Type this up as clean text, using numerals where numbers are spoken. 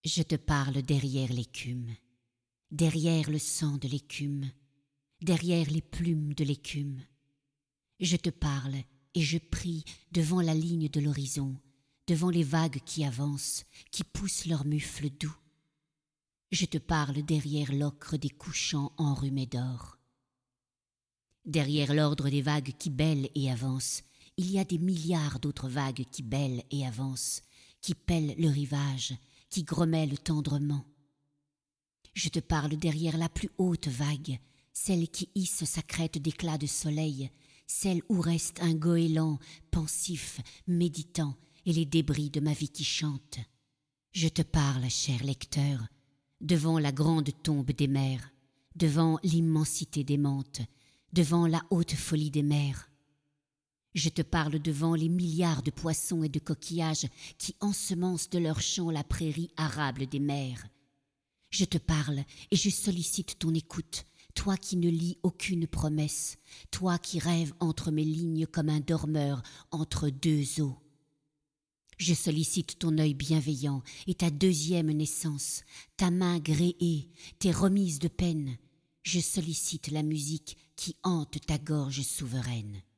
Je te parle derrière l'écume, derrière le sang de l'écume, derrière les plumes de l'écume. Je te parle et je prie devant la ligne de l'horizon, devant les vagues qui avancent, qui poussent leurs mufles doux. Je te parle derrière l'ocre des couchants enrhumés d'or. Derrière l'ordre des vagues qui bêlent et avancent, il y a des milliards d'autres vagues qui bêlent et avancent, qui pèlent le rivage, qui grommellent tendrement. Je te parle derrière la plus haute vague, celle qui hisse sa crête d'éclat de soleil, celle où reste un goéland pensif, méditant, et les débris de ma vie qui chante. Je te parle, cher lecteur, devant la grande tombe des mers, devant l'immensité démente, devant la haute folie des mers. Je te parle devant les milliards de poissons et de coquillages qui ensemencent de leurs chants la prairie arable des mers. Je te parle et je sollicite ton écoute, toi qui ne lis aucune promesse, toi qui rêves entre mes lignes comme un dormeur entre deux eaux. Je sollicite ton œil bienveillant et ta deuxième naissance, ta main gréée, tes remises de peine. Je sollicite la musique qui hante ta gorge souveraine.